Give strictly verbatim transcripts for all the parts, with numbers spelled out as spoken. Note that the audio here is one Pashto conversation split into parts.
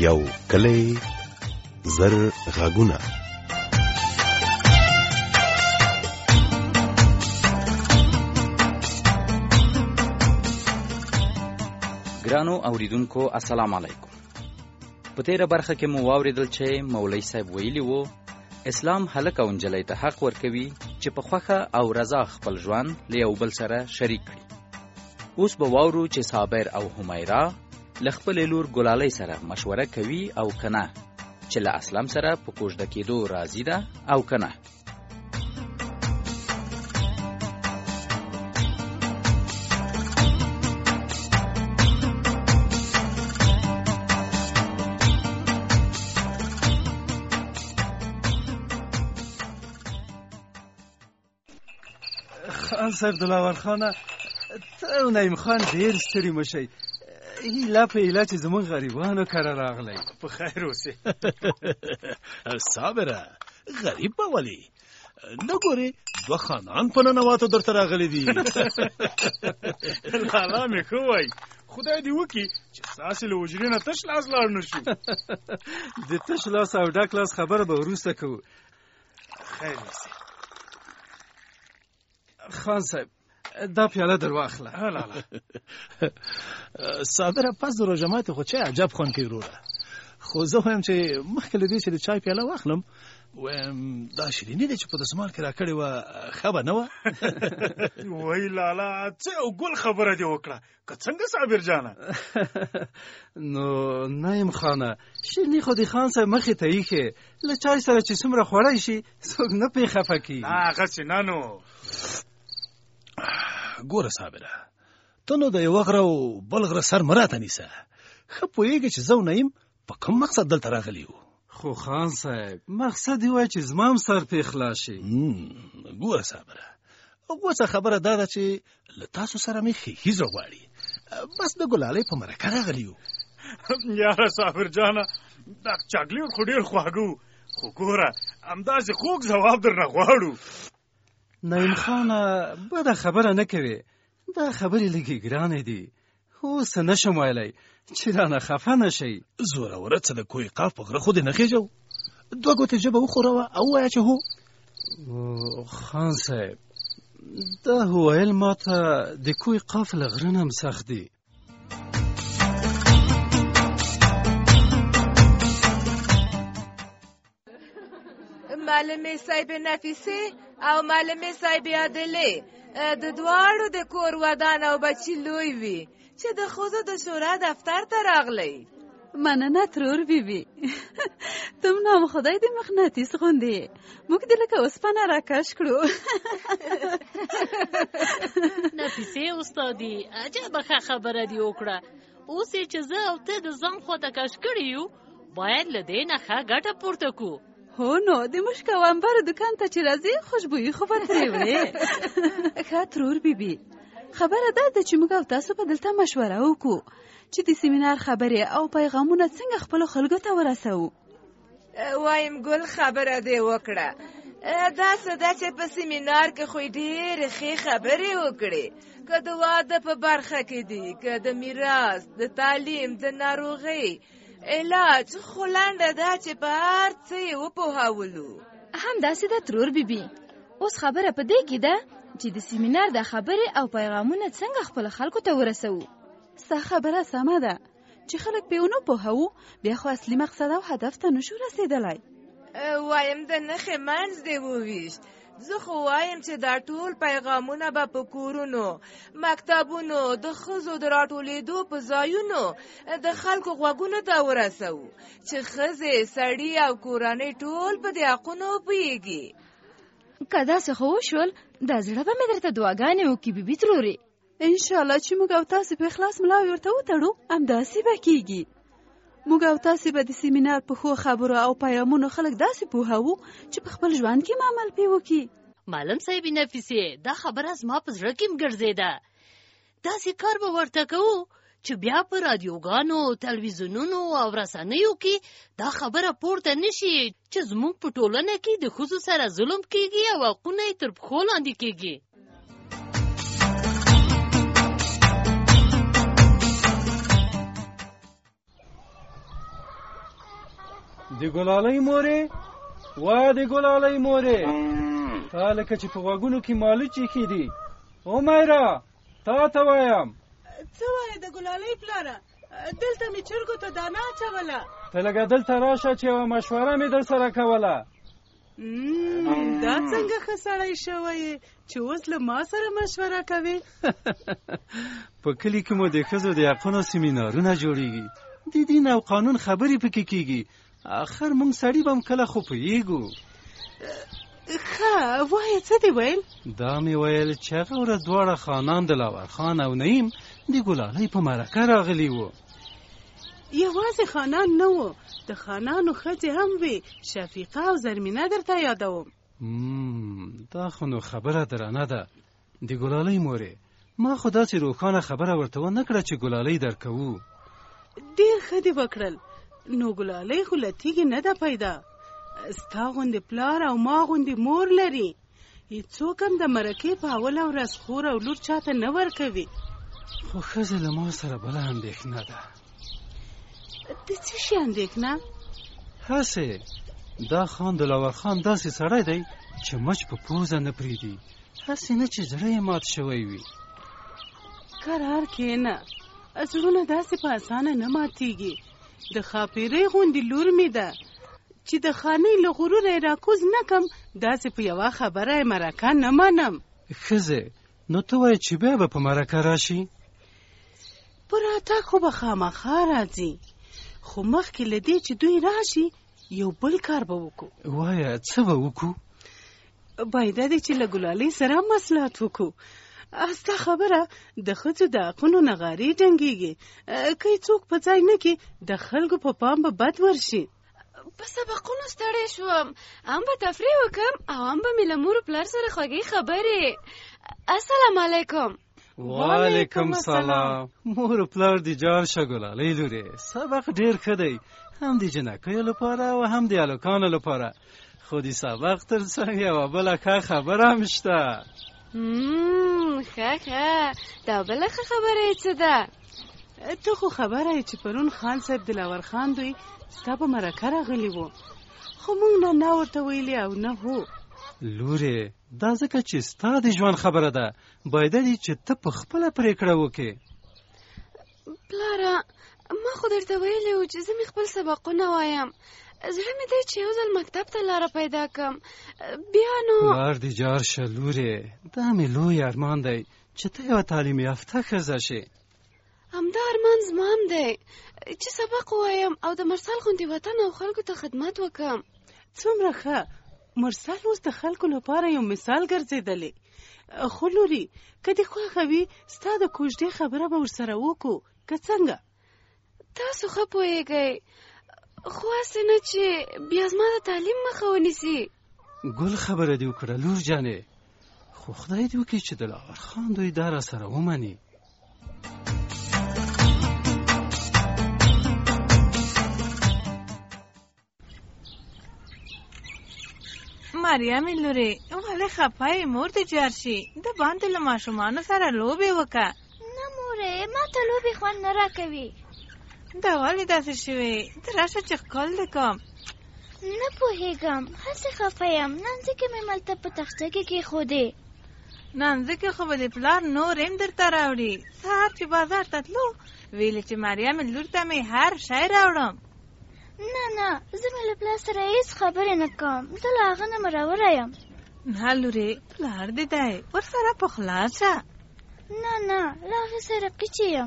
یو کلی زر غږونه. ګرانو اوریدونکو السلام علیکم. په تیره برخه کې مو واوریدل چې مولوی صاحب ویلي وو اسلام هلک او نجلۍ ته حق ورکوي چې په خوښه او رضا خپل ژوند له یو بل سره شریک کړي. اوس به واورو چې صابر او حمیرا له خپلې لور ګلالۍ سره مشوره کوي او کنه چې له اسلام سره په کوژده کېدو راضي ده او کنه. خان صاحب دلاور خانه ته او نعیم خان ډېر ستړي مه شئ. هیله په هیله چې زموږ غریبانو کره راغلی. په خیر اوسې. صابره غریب به ولې نه ګورې دوه خانان په ننواتو درته راغلي دي. لالا مې ښه وایي خدای دې وکړي چې ستاسې له حجرې نه تش لاس لاړ نه شو. د تش لاس او ډک لاس خبره به وروسته کوو. خیر اوسې. خان صاحب دا پیاله در واخله. لالا صابره پس د روژه ماتې خو چای عجب خوند کوي وروره. خو زه وایم چې مخکې له دې چې د چای پیاله واخلم وایم دا شیریني دی چې په دسمال کې راکړې وه ښه به نه وه. وای لالا څه او ګل خبره دې وکړه که څنګه صابر جانه. نو نعیم خانه شیریني خو د خان صاحب مخې ته ایښې له چای سره چې څومره خوړی شي څوک نه پرې خفه کېږي. نه هغسې نه نو. ګوره صابره ته نو د یوه غره او بل غره سر مه راته نیسه. ښه پوهېږې چې زه او نعیم په کوم مقصد دلته راغلي یو. خو خان صاحب مقصد یې وایي چې زما هم سر پرې خلاص شي. ګوره صابره اوسه خبره دا ده چې له تاسو سره مې ښېښي زړه غواړي. بس د ګلالۍ په مرکه راغلي یو. یاره صابر جانه دا چاکلیټ خو ډېر خواږه وو خو ګوره همداسې خوږ ځواب درنه غواړو. نعیم خانه بده خبره نه کوي. دا خبرې لږې ګرانې دي. اوس نه شم ویلی چې رانه خفه نه شئ. زوروره څه د کوی قاف په غره خو دې نه خېژو. دوه ګوتې ژبه وښوروه او ووایه چې هو. خان صاحب دا ویل ما ته د کوی قاف له غره نه هم سخت دي. معلمې صاحب نفیسې او معلمې صاحب عادلې د دواړو د کور ودان او بچي لوی وي چې د ښځو د شورا دفتر ته راغلی. مننه ترور بیبي. تم نام خدای دې مقناطیس غوندې موږ دې لکه اوسپنه راکش کړو. نفیسې استادي عجبه ښه خبره دې وکړه. اوس یې چې زه او ته د ځان خواته کش کړي یو باید له دې نه ښه ګټه پورته کړو. هو نو د مشک او عنبرو دکان ته چې راځې خوشبويي خو به ترې وړې. ښه ترور بیبي خبره دا ده چې موږ او تاسو به دلته مشوره وکړو چې د سیمینار خبرې او پیغامونه څنګه خپلو خلکو ته ورسوو. وایم ګل خبره دې وکړه. داسې ده چې په سیمینار کې خو ډېرې ښې خبرې وکړې که د واده په برخه کې دي که د میراث د تعلیم د ناروغۍ علاج خو لنډه ده چې په هر څه یې وپوهولو. همداسې ده ترور بیبي. اوس خبره په دې کې ده چې د سیمینار د خبرې او پیغامونه څنګه خپل خلکو ته ورسوو. ستا خبره سمه ده چې خلک پې ونه پوهوو بیا خو اصلي مقصد او هدف ته نشو رسېدلی. وایم د نښې منځ دې وویشت. زه خو وایم چې دا ټول پیغامونه به په کورونو مکتبونو د ښځو د راټولېدو په ځایونو د خلکو غوږونو ته ورسوو چې ښځې سړي او کورنۍ ټول په دې حقونو وپوهېږي. که داسې خو وشول دا زړه به مې درته دعاګانې وکړي بیبي ترورې. انشاءالله چې موږ او تاسې په اخلاص ملاوې ورته وتړو همداسې به کېږي. موږ او تاسې به د سیمینار په ښو خبرو او پیغامونو خلک داسې پوهوو چې په خپل ژوند کې هم عمل پرې وکړي. معلم صاحب نفیسې دا خبره زما په زړه کې هم ګرځېده. داسې کار به ورته کوو چې بیا په رادیوګانو تلویزیونونو او رسنیو کې دا خبره پورته نشي چې زموږ په ټولنه کې د ښځو سره ظلم کېږي او حقونه یې تر پښو لاندې کېږي. د ګلالۍ مورې، وا د ګلالۍ مورې، تا لکه چې په غوږونو کې مالوچ ایښي دي. عمیره، تا ته وایم. څه وایې د ګلالۍ پلاره؟ دلته مې چرګو ته دانه اچوله. ته لږه دلته راشه چې یوه مشوره مې در سره کوله. دا څنګه ښه سړی شوی چې اوس له ما سره مشوره کوي؟ په کلي کې مو د ښځو د حقونو سیمینارونه جوړیږي، د دین او قانون خبرې پکې کیږي. اخر موږ سړي به هم کله خو پوهیږو. ښه وایه څه دې ویل؟ دا مې ویل چې هغه ورځ دواړه خانان د لاور خان او نعیم د ګلالۍ په مرکه راغلي وو. یوازې خانان نه وو، د خانانو ښځې هم وې، شفیقه او زرمینه درته یادوم. دا خو نو خبره درنه ده. د ګلالۍ مورې، ما خو داسې روښانه خبره ورته ونه کړه چې ګلالۍ درکوو. ډېر ښه دې وکړل. نو ګلالۍ خو له تیږې نه ده پیدا. ستا غوندې پلار او ما غوندې مور لري. هېڅوک هم د مرکې په اوله ورځ خور او لور چاته نه ورکوي. خو ښځه له ما سره بله اندېښنه ده. د څه شي اندېښنه؟ هسې دا خان د لاور خان داسې سړی دی چې مچ په پوزه نه پرېږدي، هسې نه چې زړه یې مات شوی وي. کرار کښېنه، زړونه داسې په اسانه نه ماتېږي. د ښاپېرۍ غوندې لور مې ده چې د خانۍ له غروره یې راکوز نه کم، داسې په یوه خبره یې مرکه نه منم. ښځې، نو ته وایې چې بیا به په مرکه راشي؟ په راتګ خو به خامخا راځي، خو مخکې له دې چې دوی راشي یو بل کار به وکړو. وایه څه به وکړو؟ باید دی چې له ګلالۍ سره مصلحت وکړو. ستا خبره د ښځو د حقونو نغارې جنګېږي. که یې څوک په ځای نه کې د خلکو په پام به بد ورشي. په سبقونو ستړی شوم، هم به تفریح وکم او هم به مې له مور پلار سره خوږې خبرې. السلام علیکم. وعلیکم سلام. مور پلار دې جار شه ګلالۍ لورې، سبق ډېر ښه دی، هم د جنکیو لپاره او هم د هلکانو لپاره. خو د سبق تر څنګ یوه بله ښه خبره هم شته. ښه ښه، دا بله ښه خبره یې څه ده؟ ته خو خبره یې چې پرون خان صاحب دلاور خان دوی ستا په مرکه راغلي وو، خو موږ نه نه ورته ویلي او نه هو. لورې، دا ځکه چې ستا د ژوند خبره ده، باید دی چې ته په خپله پرېکړه وکړې. پلاره، ما خو درته ویلي وو چې زه مې خپل سبقونه وایم. زړه مې دی چې یو ځل مکتب ته لاره پیدا کړم، بیا نو پلار دې جار شه لورې، دا مې لوی ارمان دی چې ته یوه تعلیم یافته ښځه شې. همدا ارمان زما هم دی چې سبق ووایم او د مرسل غوندې وطن او خلکو ته خدمت وکړم. څومره ښه، مرسل اوس د خلکو لپاره یو مثال ګرځېدلی. خو لوري، که دې خوښه وي ستا د کوژدې خبره به ورسره وکړو، که څنګه؟ تاسو ښه پوهېږئ، خو هسې نه چې بیا زما د تعلیم مخه ونیسي. ګل خبره دې وکړه لور جانې، خو خدای دې وکړي چې د لاور خان دوی دا را سره ومني. مریم لورې، ولې خفه یې؟ مور دې جار شي، د باندې له ماشومانو سره لوبې وکړه. نه مورې، ما ته لوبې خوند نه راکوي. دا ولې داسې شوې؟ ته راشه چې ښکل دې کوم. نه پوهېږم، هسې خفه یم. نانځکې مې ملته په تخته کې کېښودې. نانځکې خو به دې پلار نور هم درته راوړي. سهار چې بازار ته تلو ویلې چې مریم لور ته مې هر شی راوړم. نه نه، زه مې له پلار سره هېڅ خبرې نه کوم، زه له هغه نه مروره یم. نه لورې، پلار دې دی، ورسره پخلا شه. نه نه، له هغې سره پکې یم.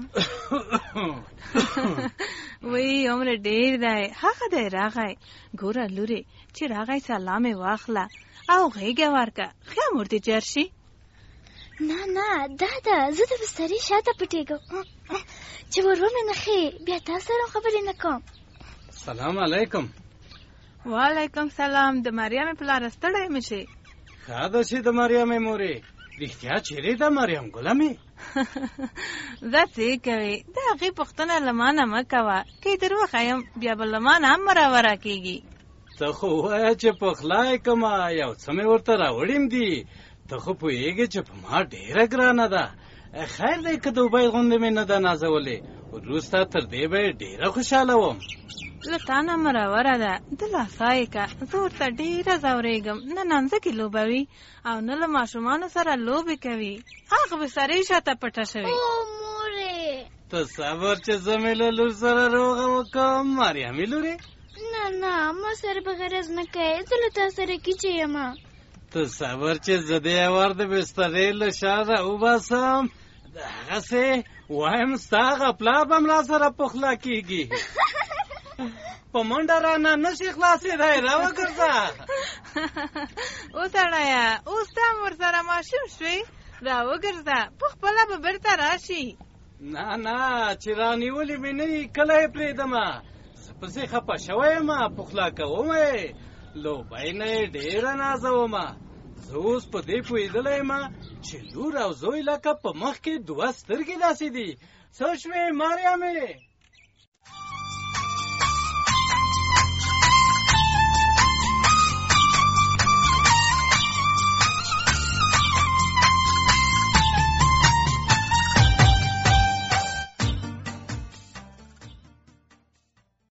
وی عمر ډېر دی، هغه دی راغی. ګوره لورې، چې راغی سلام یې واخله او غېږه ورکړه، ښه مور دې جار شي. نه نه، دا ده، زه د بسترې شاته پټېږم چې ور ومې نښې، بیا تا سره خبرې نه کوم. سلام علیکم. وعلیکم سلام. د مریم پلار ستړی مې شي؟ ښه ده چې د مریم مورې، رښتیا چیرې ده مریم ګله مې؟ زه څه کوې، د هغې پوښتنه له ما نه مه کوه، که یې در وښیم بیا به له ما نه هم راوره کېږي. ته خو ووایه چې پخلا یې کړمه، یو څه مې ورته راوړیم دي. ته خو پوهېږې چې په ما ډېره ګرانه ده. خیر دی که دوبۍ غوندې مې نه ده نازولې، وروسته تر دې به یې ډېره خوشحاله وم. له تا نه مروره ده د لاسای که زه ورته ډېره ځورېږم نه نانځه کې لوبوي او نه له ماشومانو سره لوبې کوي هغه بسترې شاته پټه شوې او مورې ته صبر چې زه مې له لور سره روغه وکړم مریمې لورې نه نه ما سره به غرض نه کوې زه له تا سره کیچې یم ته صبر چې زه د یوار د بسترې له شا راوباسم د هغسې وایم ستا هغه پلار به ملا سره پخلا کېږي په منډه رانه نشي خلاصېدی راوګرځه وسړیه اوس ته هم ورسره ماشوم شوې راوګرځه په خپله به بېرته راشي نه نه چې رانیولې مې نه وي کله یې پرېږدمه زه پسې خفه شوی یم پخلا کوم یې لوبی نه یې ډېره نازومه زه اوس په دې پوهېدلی یم چې لور او زوی لکه په مخ کې دوه سترګې داسې دي څه شوې مریمې